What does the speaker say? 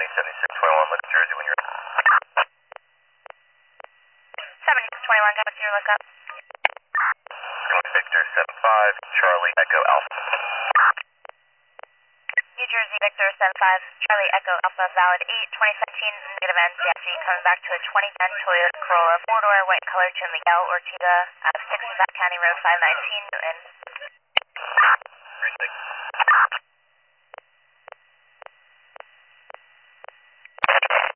7621, look Jersey when you're ready. 7621, go to your lookup. Victor 75, Charlie Echo Alpha. New Jersey, Victor 75, Charlie Echo Alpha, valid 8/2017, negative NCFG, coming back to a 2010 Toyota Corolla, 4-door, white color to Miguel Ortega, 6 Back County Road, 519, Newton. 36.